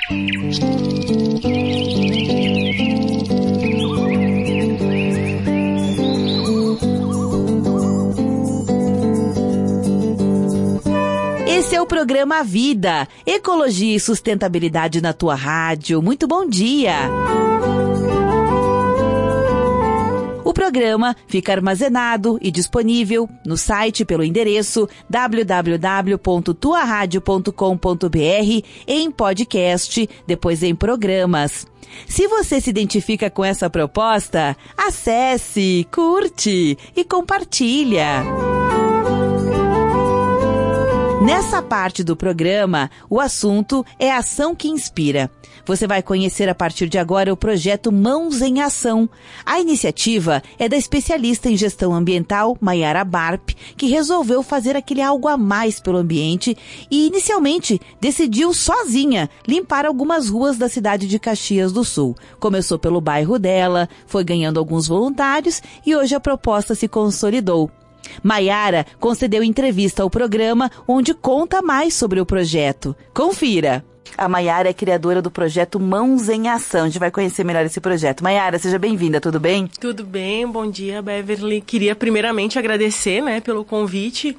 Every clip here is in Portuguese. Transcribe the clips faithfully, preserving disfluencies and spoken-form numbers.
Esse é o programa Vida, Ecologia e Sustentabilidade na tua rádio. Muito bom dia! O programa fica armazenado e disponível no site pelo endereço w w w ponto tua rádio ponto com ponto b r, em podcast, depois em programas. Se você se identifica com essa proposta, acesse, curte e compartilha. Nessa parte do programa, o assunto é Ação que Inspira. Você vai conhecer a partir de agora o projeto Mãos em Ação. A iniciativa é da especialista em gestão ambiental, Maiara Barp, que resolveu fazer aquele algo a mais pelo ambiente e, inicialmente, decidiu sozinha limpar algumas ruas da cidade de Caxias do Sul. Começou pelo bairro dela, foi ganhando alguns voluntários e hoje a proposta se consolidou. Maiara concedeu entrevista ao programa, onde conta mais sobre o projeto. Confira! A Maiara é criadora do projeto Mãos em Ação. A gente vai conhecer melhor esse projeto. Maiara, seja bem-vinda, tudo bem? Tudo bem, bom dia, Beverly. Queria primeiramente agradecer, né, pelo convite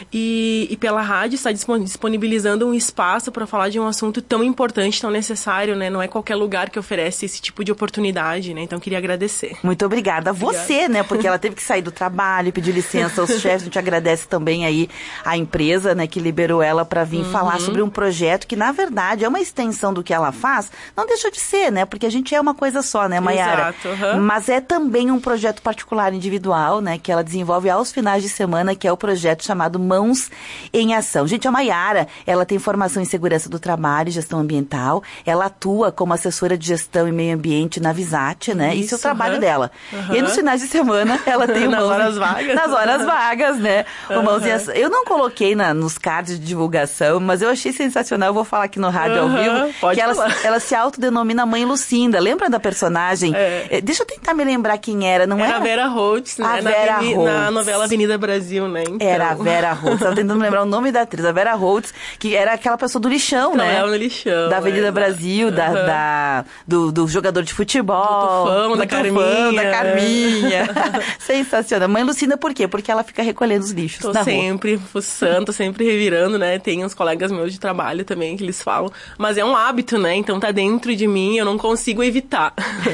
e, e pela rádio estar disponibilizando um espaço para falar de um assunto tão importante, tão necessário, né? Não é qualquer lugar que oferece esse tipo de oportunidade, né? Então, queria agradecer. Muito obrigada a você, obrigada. Né? Porque ela teve que sair do trabalho, pedir licença aos chefes. A gente agradece também aí a empresa, né, que liberou ela para vir uhum. falar sobre um projeto que, na verdade, é uma extensão do que ela faz, não deixa de ser, né? Porque a gente é uma coisa só, né, Maiara? Exato. Uhum. Mas é também um projeto particular, individual, né? Que ela desenvolve aos finais de semana, que é o projeto chamado Mãos em Ação. Gente, a Maiara, ela tem formação em segurança do trabalho e gestão ambiental. Ela atua como assessora de gestão e meio ambiente na Visate, né? Isso, Isso é o trabalho uhum. dela. Uhum. E nos finais de semana, ela tem o Nas Mãos... horas vagas. Nas horas vagas, né? Uhum. O Mãos em Ação. Eu não coloquei na, nos cards de divulgação, mas eu achei sensacional. Eu vou falar aqui no rádio uhum. ao vivo. Pode que ela, falar. ela se autodenomina Mãe Lucinda. Lembra da personagem? É. Deixa eu tentar me lembrar quem era, não era? Era a Vera Holtz, né? A Vera na, Holtz. Na novela Avenida Brasil, né? Então. Era a Vera Holtz. Estava tentando lembrar o nome da atriz. A Vera Holtz, que era aquela pessoa do lixão, então, né? Ela no lixão. Da Avenida é, Brasil, da, uhum. da, do, do jogador de futebol. Do Tufão, do da Tufão, Carminha. da Carminha. Sensacional. Mãe Lucinda, por quê? Porque ela fica recolhendo os lixos Tô na sempre rua. fuçando, tô sempre revirando, né? Tem uns colegas meus de trabalho também que eles falam. Mas é um hábito, né? Então tá dentro de mim, eu não consigo evitar.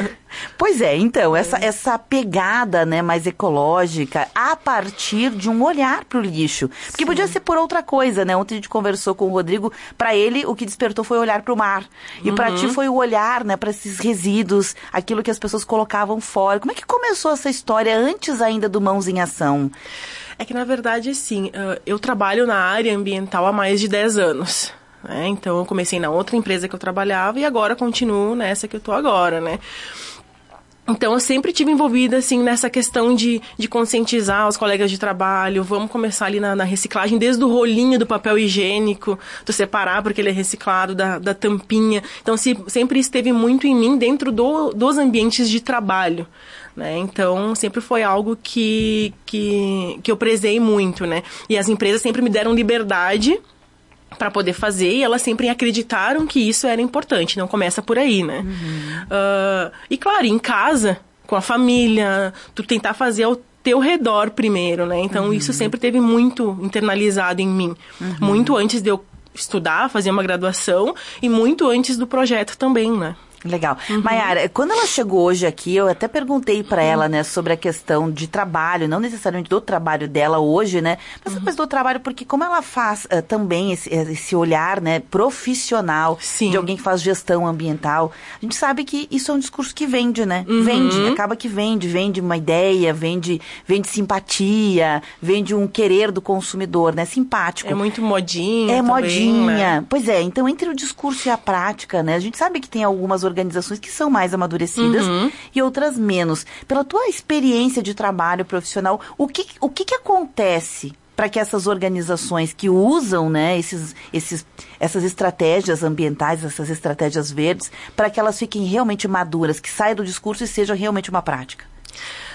Pois é, então, essa, essa pegada, né, mais ecológica a partir de um olhar pro lixo. Porque Sim. podia ser por outra coisa, né? Ontem a gente conversou com o Rodrigo, para ele o que despertou foi olhar pro mar. E uhum. para ti foi o olhar, né, para esses resíduos, aquilo que as pessoas colocavam fora. Como é que começou essa história antes ainda do Mãos em Ação? É que, na verdade, assim, eu trabalho na área ambiental há mais de dez anos. Né? Então, eu comecei na outra empresa que eu trabalhava e agora continuo nessa que eu tô agora, né? Então, eu sempre tive envolvida, assim, nessa questão de, de conscientizar os colegas de trabalho. Vamos começar ali na, na reciclagem, desde o rolinho do papel higiênico, tu separar porque ele é reciclado, da, da tampinha. Então, se, sempre esteve muito em mim dentro do, dos ambientes de trabalho. Né? Então, sempre foi algo que, que, que eu prezei muito, né? E as empresas sempre me deram liberdade para poder fazer, e elas sempre acreditaram que isso era importante, não começa por aí, né? Uhum. Uh, e claro, em casa, com a família, tu tentar fazer ao teu redor primeiro, né? Então, uhum. isso sempre teve muito internalizado em mim. Uhum. Muito antes de eu estudar, fazer uma graduação, e muito antes do projeto também, né? Legal. Uhum. Maiara, quando ela chegou hoje aqui, eu até perguntei para uhum. ela, né, sobre a questão de trabalho, não necessariamente do trabalho dela hoje, né, mas depois uhum. do trabalho, porque como ela faz uh, também esse, esse olhar, né, profissional Sim. de alguém que faz gestão ambiental, a gente sabe que isso é um discurso que vende, né, uhum. vende, acaba que vende, vende uma ideia, vende, vende simpatia, vende um querer do consumidor, né, simpático. É muito modinha É também, modinha. Né? Pois é, então entre o discurso e a prática, né, a gente sabe que tem algumas organizações que são mais amadurecidas uhum. e outras menos. Pela tua experiência de trabalho profissional, o que, o que, que acontece para que essas organizações que usam, né, esses, esses, essas estratégias ambientais, essas estratégias verdes, para que elas fiquem realmente maduras, que saia do discurso e seja realmente uma prática?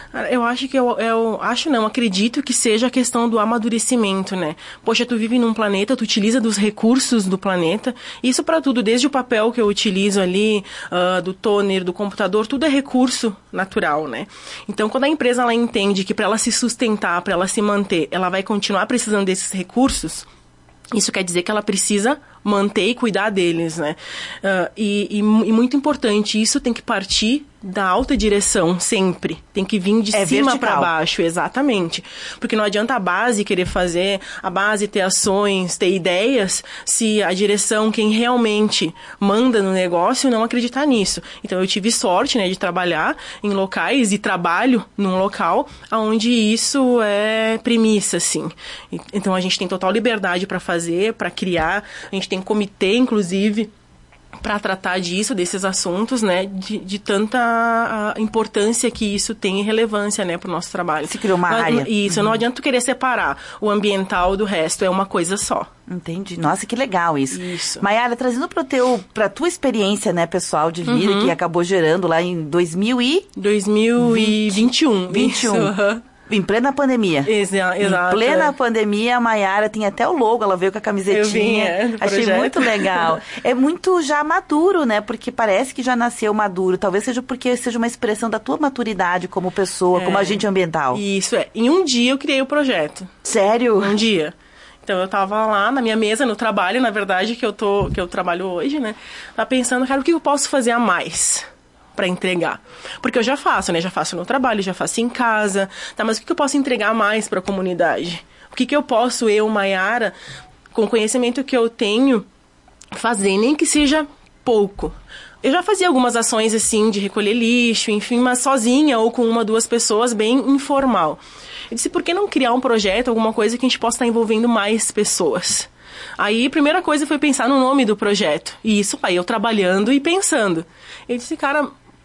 Eu acho que eu, eu acho não, acredito que seja a questão do amadurecimento, né? Poxa, tu vive num planeta, tu utiliza dos recursos do planeta, isso para tudo, desde o papel que eu utilizo ali, uh, do toner, do computador, tudo é recurso natural, né? Então, quando a empresa ela entende que para ela se sustentar, para ela se manter, ela vai continuar precisando desses recursos, isso quer dizer que ela precisa manter e cuidar deles, né? Uh, e, e, e muito importante, isso tem que partir da alta direção, sempre. Tem que vir de é cima para baixo, exatamente. Porque não adianta a base querer fazer, a base ter ações, ter ideias, se a direção, quem realmente manda no negócio, não acreditar nisso. Então, eu tive sorte, né, de trabalhar em locais e trabalho num local onde isso é premissa, assim. Então, a gente tem total liberdade para fazer, para criar, a gente tem comitê, inclusive, para tratar disso, desses assuntos, né, de, de tanta importância que isso tem e relevância, né, para o nosso trabalho. Se criou uma área. Isso, uhum. Não adianta tu querer separar o ambiental do resto, é uma coisa só. Entendi. Nossa, que legal isso. Isso. Maiara, trazendo para teu, para tua experiência, né, pessoal de vida, uhum. que acabou gerando lá em dois mil e... dois mil e vinte e um. vinte e um. Isso, uhum. Em plena pandemia. Exa- exato. Em plena é. pandemia, a Maiara tem até o logo, ela veio com a camisetinha. Eu vim, é, do Achei projeto. muito legal. É muito já maduro, né? Porque parece que já nasceu maduro. Talvez seja porque seja uma expressão da tua maturidade como pessoa, é. como agente ambiental. Isso, é. Em um dia eu criei o projeto. Sério? Um dia. Então, eu tava lá na minha mesa, no trabalho, na verdade, que eu, tô, que eu trabalho hoje, né? Tava pensando, cara, o que eu posso fazer a mais para entregar? Porque eu já faço, né? Já faço no trabalho, já faço em casa. Tá, mas o que eu posso entregar mais para a comunidade? O que, que eu posso, eu, Maiara, com o conhecimento que eu tenho, fazer, nem que seja pouco? Eu já fazia algumas ações, assim, de recolher lixo, enfim, mas sozinha ou com uma, duas pessoas, bem informal. Eu disse, por que não criar um projeto, alguma coisa que a gente possa estar envolvendo mais pessoas? Aí, a primeira coisa foi pensar no nome do projeto. E isso, aí eu trabalhando e pensando. Eu disse, cara,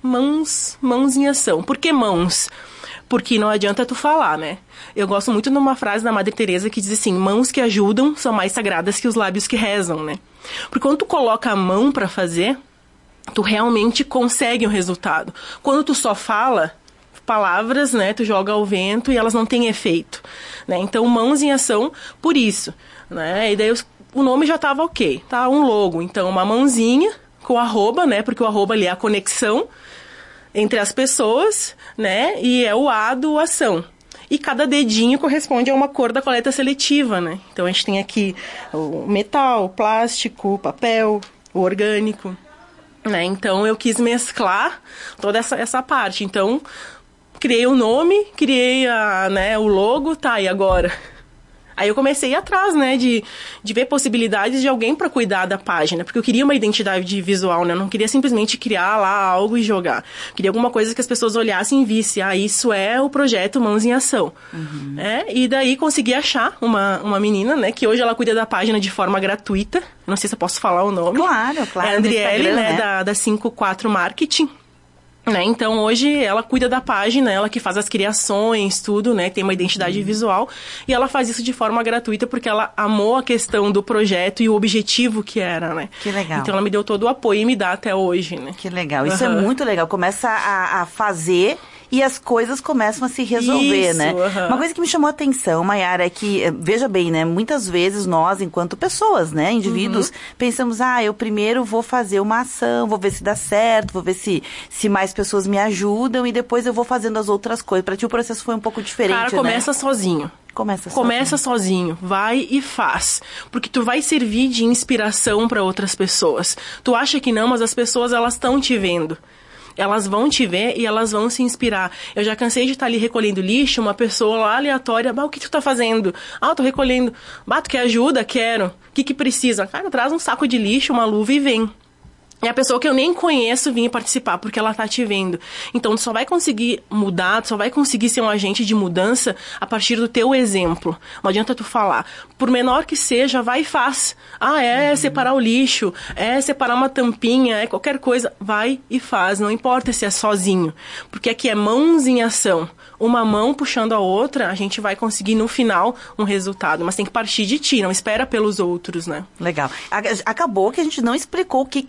mãos, mãos em ação. Por que mãos? Porque não adianta tu falar, né? Eu gosto muito de uma frase da Madre Teresa que diz assim, mãos que ajudam são mais sagradas que os lábios que rezam, né? Porque quando tu coloca a mão pra fazer, tu realmente consegue um resultado. Quando tu só fala, palavras, né, tu joga ao vento e elas não têm efeito, né? Então, mãos em ação por isso, né? E daí os, o nome já tava ok, tá? Um logo, então uma mãozinha com arroba, né? Porque o arroba ali é a conexão entre as pessoas, né? E é o A do ação. E cada dedinho corresponde a uma cor da coleta seletiva, né? Então, a gente tem aqui o metal, o plástico, o papel, o orgânico, né? Então, eu quis mesclar toda essa, essa parte. Então, criei o nome, criei a, né, o logo, tá, e agora? Aí eu comecei a ir atrás, né, de, de ver possibilidades de alguém para cuidar da página, porque eu queria uma identidade visual, né, eu não queria simplesmente criar lá algo e jogar. Eu queria alguma coisa que as pessoas olhassem e vissem, ah, isso é o projeto Mãos em Ação. Uhum. É, e daí consegui achar uma, uma menina, né, que hoje ela cuida da página de forma gratuita, não sei se eu posso falar o nome. Claro, claro. É a Andriele, né, né, da, da cinco quatro Marketing. Né? Então, hoje, ela cuida da página, ela que faz as criações, tudo, né? Tem uma identidade uhum. visual. E ela faz isso de forma gratuita porque ela amou a questão do projeto e o objetivo que era, né? Que legal. Então, ela me deu todo o apoio e me dá até hoje, né? Que legal. Isso uhum. é muito legal. Começa a, a fazer e as coisas começam a se resolver, isso, né? Uhum. Uma coisa que me chamou a atenção, Maiara, é que, veja bem, né? Muitas vezes nós, enquanto pessoas, né? Indivíduos, uhum. pensamos, ah, eu primeiro vou fazer uma ação, vou ver se dá certo, vou ver se, se mais pessoas me ajudam e depois eu vou fazendo as outras coisas. Pra ti o processo foi um pouco diferente, Cara, começa né? sozinho. Começa sozinho. Começa sozinho, vai e faz. Porque tu vai servir de inspiração para outras pessoas. Tu acha que não, mas as pessoas, elas estão te vendo. Elas vão te ver e elas vão se inspirar. Eu já cansei de estar ali recolhendo lixo, uma pessoa lá aleatória, bah, o que tu tá fazendo? Ah, eu tô recolhendo. Bah, tu quer ajuda? Quero. O que que precisa? Cara, traz um saco de lixo, uma luva e vem. E a pessoa que eu nem conheço vinha participar, porque ela tá te vendo. Então, tu só vai conseguir mudar, tu só vai conseguir ser um agente de mudança a partir do teu exemplo. Não adianta tu falar. Por menor que seja, vai e faz. Ah, é uhum. separar o lixo, é separar uma tampinha, é qualquer coisa. Vai e faz, não importa se é sozinho. Porque aqui é mãos em ação. Uma mão puxando a outra, a gente vai conseguir no final um resultado. Mas tem que partir de ti, não espera pelos outros, né? Legal. Acabou que a gente não explicou o que, que é o mão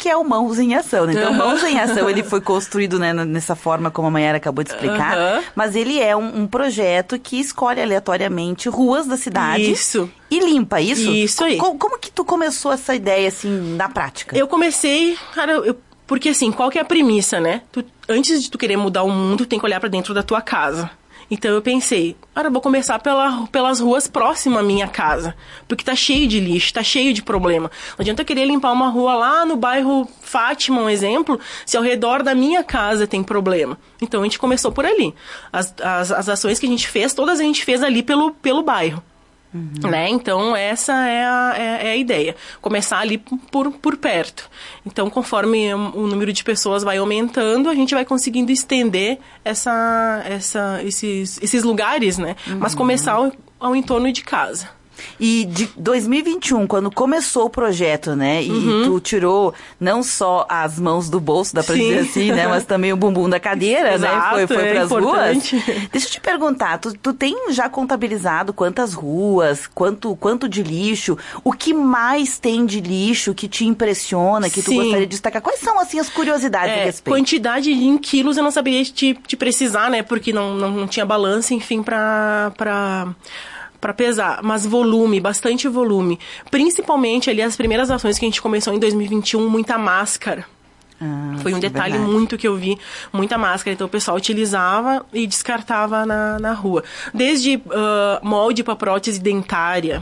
Mãos em Ação, né? Então, uhum. Mãos em Ação, ele foi construído, né, nessa forma como a Mayara acabou de explicar, uhum. mas ele é um, um projeto que escolhe aleatoriamente ruas da cidade. Isso. E limpa, isso? Isso aí. Como, como que tu começou essa ideia, assim, na prática? Eu comecei, cara, eu, porque assim, qual que é a premissa, né? Tu, antes de tu querer mudar o mundo, tu tem que olhar pra dentro da tua casa. Então eu pensei, cara, eu vou começar pela, pelas ruas próximas à minha casa, porque tá cheio de lixo, tá cheio de problema. Não adianta eu querer limpar uma rua lá no bairro Fátima, um exemplo, se ao redor da minha casa tem problema. Então a gente começou por ali. As, as, as ações que a gente fez, todas a gente fez ali pelo, pelo bairro. Uhum. Né? Então, essa é a, é, é a ideia. Começar ali por, por perto. Então, conforme o número de pessoas vai aumentando, a gente vai conseguindo estender essa, essa, esses, esses lugares, né? Uhum. Mas começar ao, ao entorno de casa. E de dois mil e vinte e um, quando começou o projeto, né? E uhum. tu tirou não só as mãos do bolso, dá pra Sim. dizer assim, né? Mas também o bumbum da cadeira, Exato, né? Foi, foi é pras importante. ruas. Deixa eu te perguntar, tu, tu tem já contabilizado quantas ruas, quanto, quanto de lixo, o que mais tem de lixo que te impressiona, que tu Sim. gostaria de destacar? Quais são, assim, as curiosidades é, a respeito? Quantidade em quilos eu não saberia te, te precisar, né? Porque não, não, não tinha balança, enfim, pra... pra... para pesar, mas volume, bastante volume. Principalmente ali as primeiras ações que a gente começou em dois mil e vinte e um, muita máscara. Ah, Foi um detalhe verdade. muito que eu vi, muita máscara. Então o pessoal utilizava e descartava na, na rua. Desde uh, molde para prótese dentária,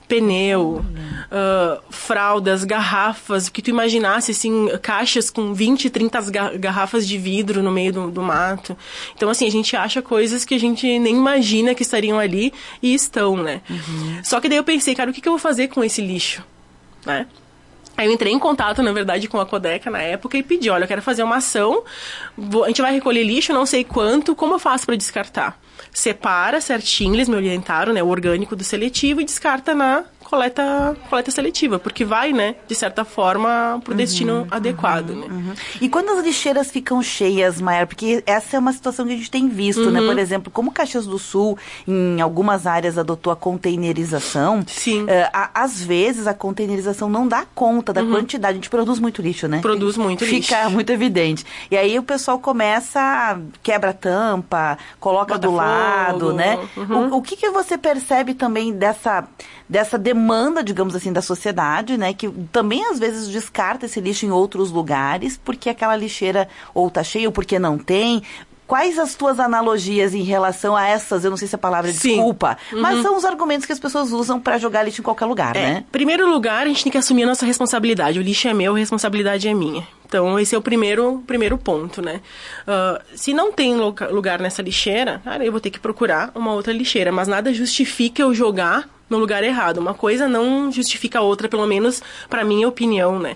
pneu, uh, fraldas, garrafas, o que tu imaginasse, assim, caixas com vinte, trinta garrafas de vidro no meio do, do mato. Então, assim, a gente acha coisas que a gente nem imagina que estariam ali e estão, né? Uhum. Só que daí eu pensei, cara, o que, que eu vou fazer com esse lixo, né? Aí eu entrei em contato, na verdade, com a Codeca na época e pedi, olha, eu quero fazer uma ação, vou, a gente vai recolher lixo, não sei quanto, como eu faço para descartar? Separa certinho, eles me orientaram, né, o orgânico do seletivo e descarta na coleta, coleta seletiva, porque vai, né, de certa forma, pro destino uhum, adequado, uhum, né. Uhum. E quando as lixeiras ficam cheias, Mayara, porque essa é uma situação que a gente tem visto, uhum. né, por exemplo, como Caxias do Sul, em algumas áreas adotou a containerização, Sim. Uh, a, às vezes a containerização não dá conta da uhum. quantidade, a gente produz muito lixo, né? Produz muito Fica lixo. Fica muito evidente. E aí o pessoal começa, quebra a tampa, coloca Bota do lado, fogo. né? Uhum. O, o que que você percebe também dessa, dessa demanda, digamos assim, da sociedade, né? Que também às vezes descarta esse lixo em outros lugares, porque aquela lixeira ou tá cheia ou porque não tem. Quais as tuas analogias em relação a essas, eu não sei se a palavra é desculpa, uhum. mas são os argumentos que as pessoas usam para jogar lixo em qualquer lugar, é, né? Primeiro lugar, a gente tem que assumir a nossa responsabilidade. O lixo é meu, a responsabilidade é minha. Então, esse é o primeiro, primeiro ponto, né? Uh, se não tem lugar nessa lixeira, cara, eu vou ter que procurar uma outra lixeira, mas nada justifica eu jogar no lugar errado. Uma coisa não justifica a outra, pelo menos para minha opinião, né?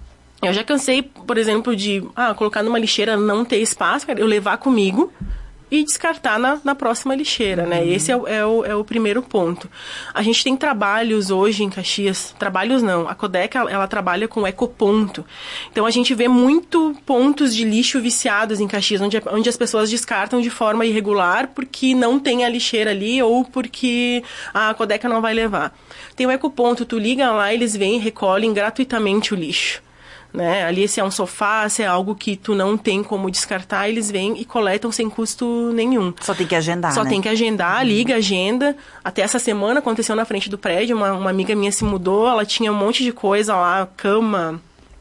Eu já cansei, por exemplo, de ah, colocar numa lixeira, não ter espaço, eu levar comigo e descartar na, na próxima lixeira, né? Esse é o, é, o, é o primeiro ponto. A gente tem trabalhos hoje em Caxias, trabalhos não, a Codeca, ela, ela trabalha com ecoponto. Então, a gente vê muito pontos de lixo viciados em Caxias, onde, onde as pessoas descartam de forma irregular porque não tem a lixeira ali ou porque a Codeca não vai levar. Tem o ecoponto, tu liga lá, eles vêm e recolhem gratuitamente o lixo. Né? Ali, se é um sofá, se é algo que tu não tem como descartar, eles vêm e coletam sem custo nenhum. Só tem que agendar, Só né? tem que agendar, uhum. liga, agenda. Até essa semana aconteceu na frente do prédio, uma, uma amiga minha se mudou, ela tinha um monte de coisa lá, cama,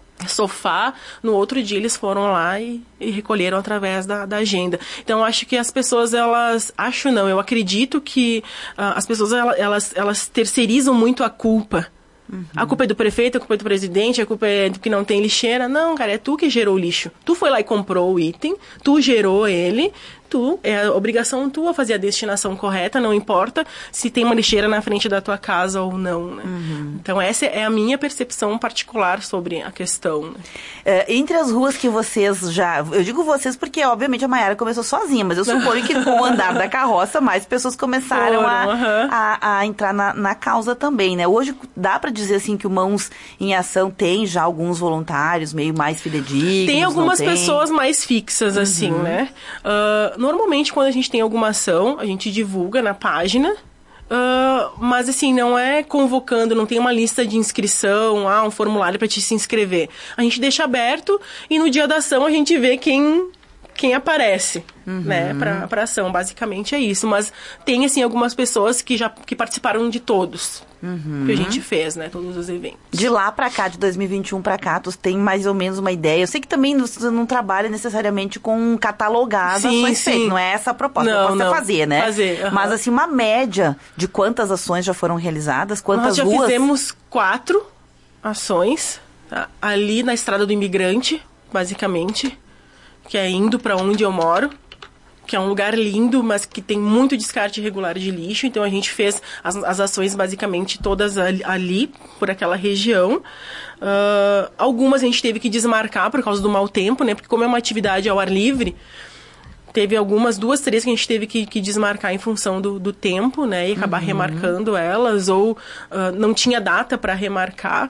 sofá. No outro dia eles foram lá e, e recolheram através da, da agenda. Então, eu acho que as pessoas, elas... Acho não, eu acredito que uh, as pessoas, elas, elas terceirizam muito a culpa. Uhum. A culpa é do prefeito, a culpa é do presidente, a culpa é do que não tem lixeira. Não, cara, é tu que gerou o lixo. Tu foi lá e comprou o item, tu gerou ele, tu, é a obrigação tua fazer a destinação correta, não importa se tem uma lixeira na frente da tua casa ou não, né? Uhum. Então, essa é a minha percepção particular sobre a questão, né? É, entre as ruas que vocês já... Eu digo vocês porque, obviamente, a Mayara começou sozinha, mas eu suponho que com o andar da carroça, mais pessoas começaram Foram, a, uhum. a, a entrar na, na causa também, né? Hoje, dá pra dizer, assim, que o Mãos em Ação tem já alguns voluntários meio mais fidedignos? Tem algumas tem? pessoas mais fixas, uhum. assim, né? Uh, normalmente, quando a gente tem alguma ação, a gente divulga na página. Uh, mas assim, não é convocando, não tem uma lista de inscrição, ah, um formulário para te se inscrever. A gente deixa aberto e no dia da ação a gente vê quem, quem aparece, uhum. né, pra, pra ação. Basicamente é isso. Mas tem, assim, algumas pessoas que já que participaram de todos. Uhum. Que a gente fez, né? Todos os eventos. De lá pra cá, de dois mil e vinte e um pra cá, tu tem mais ou menos uma ideia. Eu sei que também você não trabalha necessariamente com catalogar as sim, ações sim. feitas. Não é essa a proposta. Não, a proposta não. é fazer, né? Fazer, uhum. Mas, assim, uma média de quantas ações já foram realizadas? Quantas Nós já ruas? fizemos quatro ações, tá? Ali na Estrada do Imigrante, basicamente, que é indo pra onde eu moro. Que é um lugar lindo, mas que tem muito descarte irregular de lixo. Então, a gente fez as, as ações basicamente todas ali, ali por aquela região. Uh, algumas a gente teve que desmarcar por causa do mau tempo, né? Porque como é uma atividade ao ar livre, teve algumas, duas, três que a gente teve que, que desmarcar em função do, do tempo, né? E acabar uhum. remarcando elas, ou uh, não tinha data para remarcar.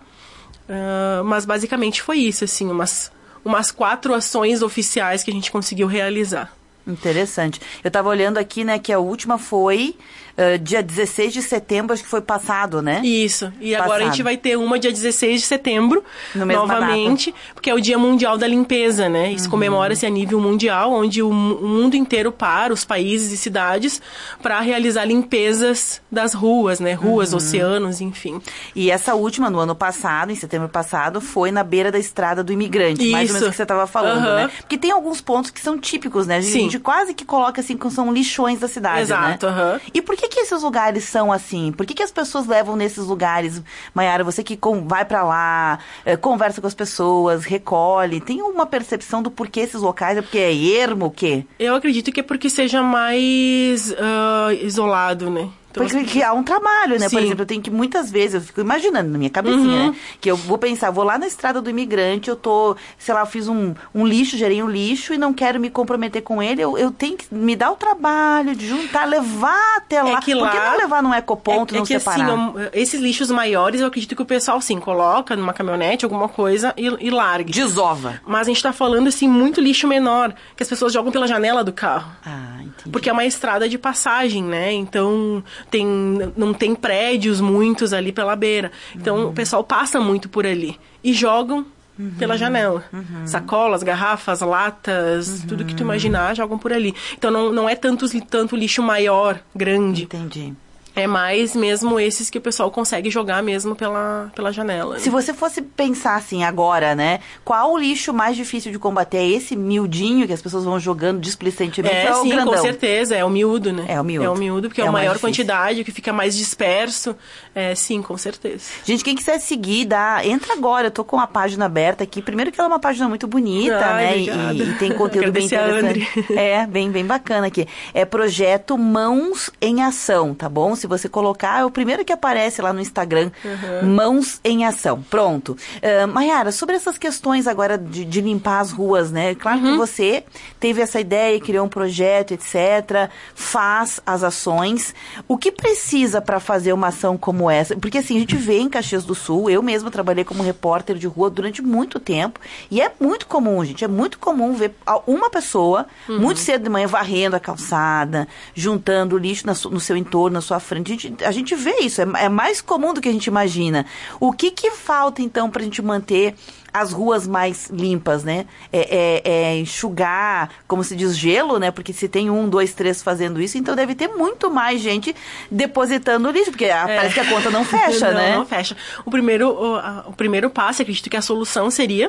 Uh, mas, basicamente, foi isso, assim, umas, umas quatro ações oficiais que a gente conseguiu realizar. Interessante. Eu estava olhando aqui, né, que a última foi uh, dia dezesseis de setembro, acho que foi passado, né? Isso. E passado. Agora a gente vai ter uma dia dezesseis de setembro, no novamente, data. Porque é o Dia Mundial da Limpeza, né? Isso uhum. comemora-se a nível mundial, onde o, o mundo inteiro para, os países e cidades, para realizar limpezas das ruas, né? Ruas, uhum. oceanos, enfim. E essa última, no ano passado, em setembro passado, foi na beira da Estrada do Imigrante. Isso. Mais ou menos o que você estava falando, uhum. né? Porque tem alguns pontos que são típicos, né? A gente, Sim. a gente quase que coloca assim, que são lixões da cidade, Exato, né? Uhum. E por que que esses lugares são assim? Por que que as pessoas levam nesses lugares? Maiara, você que com, vai pra lá, é, conversa com as pessoas, recolhe, tem uma percepção do porquê esses locais? É porque é ermo, o quê? Eu acredito que é porque seja mais uh, isolado, né? Então, porque que há um trabalho, né? Sim. Por exemplo, eu tenho que muitas vezes, eu fico imaginando na minha cabecinha, uhum. né? Que eu vou pensar, vou lá na Estrada do Imigrante, eu tô, sei lá, eu fiz um, um lixo, gerei um lixo e não quero me comprometer com ele, eu, eu tenho que me dar o trabalho de juntar, levar até lá. É que lá Por que não levar num ecoponto, é, não é que, separar? Assim, esses lixos maiores, eu acredito que o pessoal, sim, coloca numa caminhonete, alguma coisa e, e largue. Desova. Mas a gente tá falando, assim, muito lixo menor, que as pessoas jogam pela janela do carro. Ah, entendi. Porque é uma estrada de passagem, né? Então, tem... não tem prédios muitos ali pela beira. Então, uhum. o pessoal passa muito por ali. E jogam uhum. pela janela. Uhum. Sacolas, garrafas, latas, uhum. tudo que tu imaginar, jogam por ali. Então, não, não é tanto, tanto lixo maior, grande. Entendi. É mais mesmo esses que o pessoal consegue jogar mesmo pela, pela janela. Se você fosse pensar assim agora, né? Qual o lixo mais difícil de combater? É esse miudinho que as pessoas vão jogando displicentemente? É, é o sim, grandão? Com certeza. É o miúdo, né? É o miúdo. É o miúdo, porque é, é a maior quantidade, que fica mais disperso. É, sim, com certeza. Gente, quem quiser seguir, dá, entra agora. Eu tô com a página aberta aqui. Primeiro que ela é uma página muito bonita, Ai, né? E, e tem conteúdo bem interessante. É, bem, bem bacana aqui. É Projeto Mãos em Ação, tá bom? Se você colocar, é o primeiro que aparece lá no Instagram, uhum. Mãos em Ação. Pronto. Uh, Maiara, sobre essas questões agora de, de limpar as ruas, né? Claro uhum. que você teve essa ideia, criou um projeto, etcétera. Faz as ações. O que precisa para fazer uma ação como essa? Porque assim, a gente vê em Caxias do Sul, eu mesma trabalhei como repórter de rua durante muito tempo, e é muito comum, gente, é muito comum ver uma pessoa, uhum. muito cedo de manhã, varrendo a calçada, juntando lixo na, no seu entorno, na sua frente. A gente, a gente vê isso, é, é mais comum do que a gente imagina. O que que falta, então, para a gente manter as ruas mais limpas, né? É, é, é enxugar, como se diz, gelo, né? Porque se tem um, dois, três fazendo isso, então deve ter muito mais gente depositando lixo, porque a, é. parece que a conta não fecha, não, né? Não fecha. O primeiro, o, a, o primeiro passo, acredito que a solução seria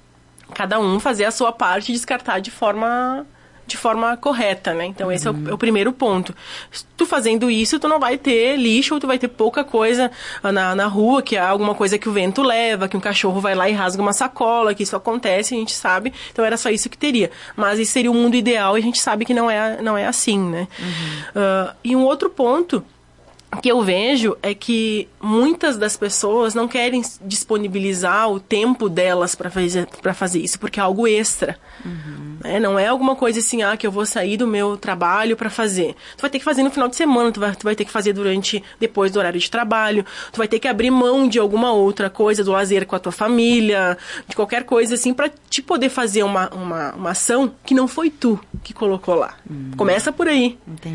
cada um fazer a sua parte e descartar de forma... de forma correta, né? Então, esse uhum. é, o, é o primeiro ponto. Tu fazendo isso, tu não vai ter lixo, ou tu vai ter pouca coisa na, na rua, que é alguma coisa que o vento leva, que um cachorro vai lá e rasga uma sacola, que isso acontece, a gente sabe. Então, era só isso que teria. Mas esse seria o mundo ideal e a gente sabe que não é, não é assim, né? Uhum. Uh, e um outro ponto que eu vejo é que muitas das pessoas não querem disponibilizar o tempo delas para fazer, para fazer isso, porque é algo extra. Uhum. É, não é alguma coisa assim, ah, que eu vou sair do meu trabalho para fazer. Tu vai ter que fazer no final de semana, tu vai, tu vai ter que fazer durante, depois do horário de trabalho, tu vai ter que abrir mão de alguma outra coisa, do lazer com a tua família, de qualquer coisa assim, para te poder fazer uma, uma, uma ação que não foi tu que colocou lá. Uhum. Começa por aí. Entendi.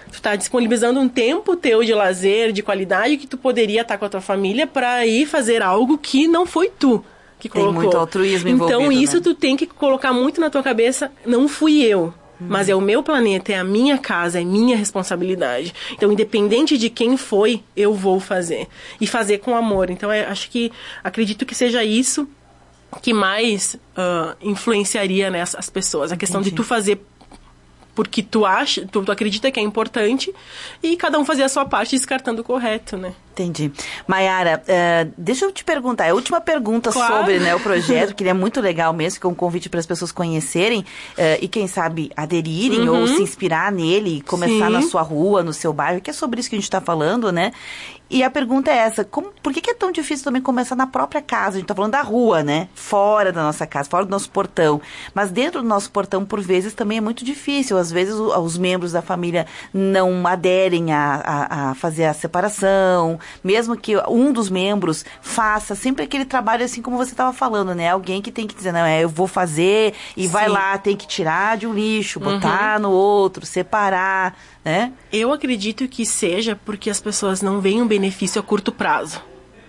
Tu tá disponibilizando um tempo teu de lazer, de qualidade, que tu poderia estar com a tua família para ir fazer algo que não foi tu que colocou. Tem muito altruísmo envolvido, então isso, né? Tu tem que colocar muito na tua cabeça, não fui eu. Mas é o meu planeta, é a minha casa, é minha responsabilidade. Então, independente de quem foi, eu vou fazer. E fazer com amor. Então, é, acho que, acredito que seja isso que mais uh, influenciaria, né, as, as pessoas. A questão Entendi. de tu fazer porque tu acha, tu, tu acredita que é importante e cada um fazer a sua parte descartando o correto, né? Entendi. Maiara, uh, deixa eu te perguntar, é a última pergunta Claro. sobre, né, o projeto, que ele é muito legal mesmo, que é um convite para as pessoas conhecerem uh, e quem sabe aderirem Uhum. ou se inspirar nele e começar Sim. na sua rua, no seu bairro, que é sobre isso que a gente está falando, né? E a pergunta é essa, como, por que, que é tão difícil também começar na própria casa? A gente tá falando da rua, né? Fora da nossa casa, fora do nosso portão. Mas dentro do nosso portão, por vezes, também é muito difícil. Às vezes, o, os membros da família não aderem a, a, a fazer a separação. Mesmo que um dos membros faça sempre aquele trabalho, assim como você estava falando, né? Alguém que tem que dizer, não, é, eu vou fazer e Sim. vai lá, tem que tirar de um lixo, botar uhum. no outro, separar, né? Eu acredito que seja porque as pessoas não veem um benefício a curto prazo.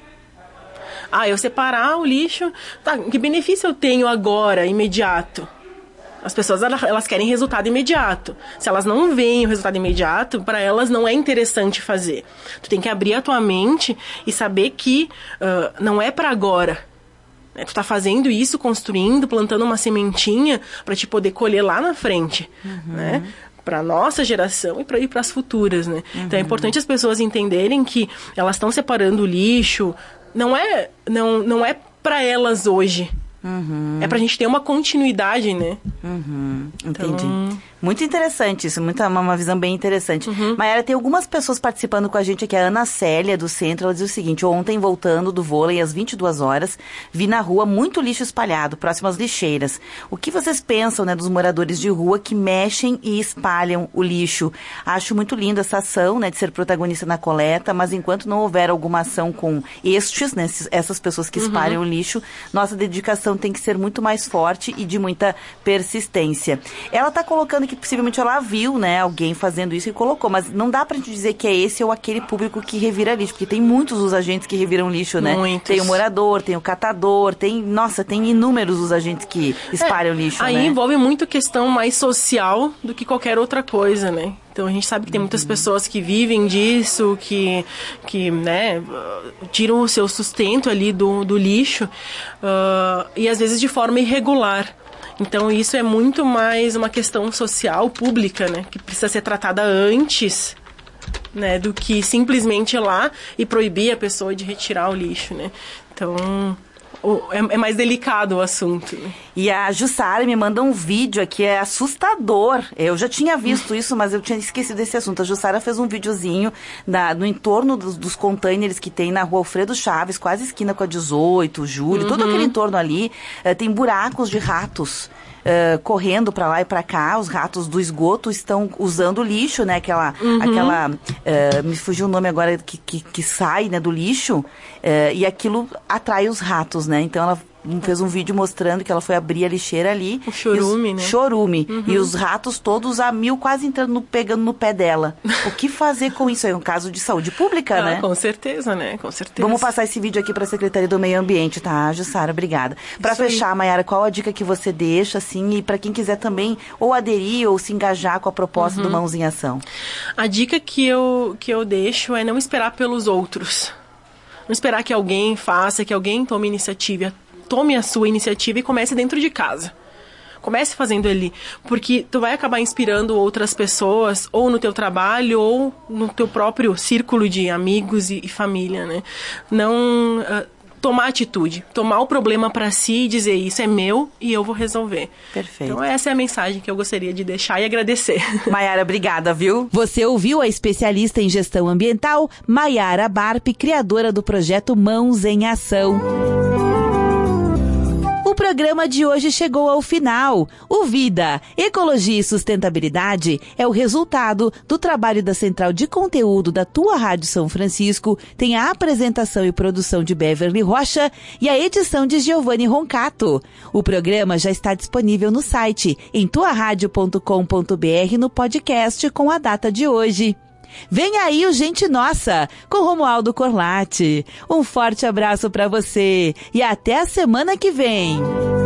Ah, eu separar o lixo, tá, que benefício eu tenho agora, imediato? As pessoas, elas querem resultado imediato. Se elas não veem o resultado imediato, para elas não é interessante fazer. Tu tem que abrir a tua mente e saber que uh, não é para agora. É, tu tá fazendo isso, construindo, plantando uma sementinha para te poder colher lá na frente, uhum. né? Para nossa geração e para ir para as futuras, né? Uhum. Então é importante as pessoas entenderem que elas estão separando o lixo, não é, não, não é para elas hoje. Uhum. É pra gente ter uma continuidade, né? Uhum. Entendi. Então... Muito interessante isso, muita, uma visão bem interessante. Uhum. Maiara, tem algumas pessoas participando com a gente aqui. A Ana Célia, do Centro, ela diz o seguinte: ontem, voltando do vôlei às vinte e duas horas, vi na rua muito lixo espalhado, próximo às lixeiras. O que vocês pensam, né, dos moradores de rua que mexem e espalham o lixo? Acho muito lindo essa ação, né, de ser protagonista na coleta, mas enquanto não houver alguma ação com estes, né, essas pessoas que espalham uhum. o lixo, nossa dedicação tem que ser muito mais forte e de muita persistência. Ela está colocando que possivelmente ela viu, né, alguém fazendo isso e colocou, mas não dá pra gente dizer que é esse ou aquele público que revira lixo, porque tem muitos os agentes que reviram lixo, né? Muitos. Tem o morador, tem o catador, tem, nossa, tem inúmeros os agentes que espalham é, lixo, aí né? Aí envolve muito questão mais social do que qualquer outra coisa, né? Então a gente sabe que tem muitas uhum. pessoas que vivem disso, que, que né, tiram o seu sustento ali do, do lixo, uh, e às vezes de forma irregular. Então isso é muito mais uma questão social, pública, né? Que precisa ser tratada antes, né? Do que simplesmente ir lá e proibir a pessoa de retirar o lixo, né? Então... É mais delicado o assunto. Né? E a Jussara me manda um vídeo aqui, é assustador. Eu já tinha visto isso, mas eu tinha esquecido desse assunto. A Jussara fez um videozinho da, no entorno dos, dos containers que tem na rua Alfredo Chaves, quase esquina com a dezoito, Júlio, uhum. todo aquele entorno ali. Uh, tem buracos de ratos. Uh, correndo pra lá e pra cá, os ratos do esgoto estão usando lixo, né? Aquela, uhum. aquela uh, me fugiu o nome agora, que, que, que sai, né, do lixo, uh, e aquilo atrai os ratos, né? Então ela fez um vídeo mostrando que ela foi abrir a lixeira ali. O chorume, os, né? Chorume. Uhum. E os ratos todos a mil, quase entrando, no, pegando no pé dela. O que fazer com isso? É um caso de saúde pública, ah, né? Com certeza, né? Com certeza. Vamos passar esse vídeo aqui para a Secretaria do Meio Ambiente, tá, Jussara? Obrigada. Para fechar, Maiara, qual a dica que você deixa, assim, e para quem quiser também ou aderir ou se engajar com a proposta uhum. do Mãos em Ação? A dica que eu, que eu deixo é não esperar pelos outros. Não esperar que alguém faça, que alguém tome iniciativa. Tome a sua iniciativa e comece dentro de casa. Comece fazendo ali, porque tu vai acabar inspirando outras pessoas, ou no teu trabalho, ou no teu próprio círculo de amigos e, e família, né? Não... Uh, tomar atitude, tomar o problema para si e dizer, isso é meu e eu vou resolver. Perfeito. Então essa é a mensagem que eu gostaria de deixar e agradecer. Maiara, obrigada, viu? Você ouviu a especialista em gestão ambiental, Maiara Barpe, criadora do projeto Mãos em Ação. O programa de hoje chegou ao final. O Vida, Ecologia e Sustentabilidade é o resultado do trabalho da Central de Conteúdo da tua Rádio São Francisco, tem a apresentação e produção de Beverly Rocha e a edição de Giovanni Roncato. O programa já está disponível no site em tua rádio ponto com ponto br no podcast com a data de hoje. Vem aí o Gente Nossa, com Romualdo Corlatti. Um forte abraço para você e até a semana que vem.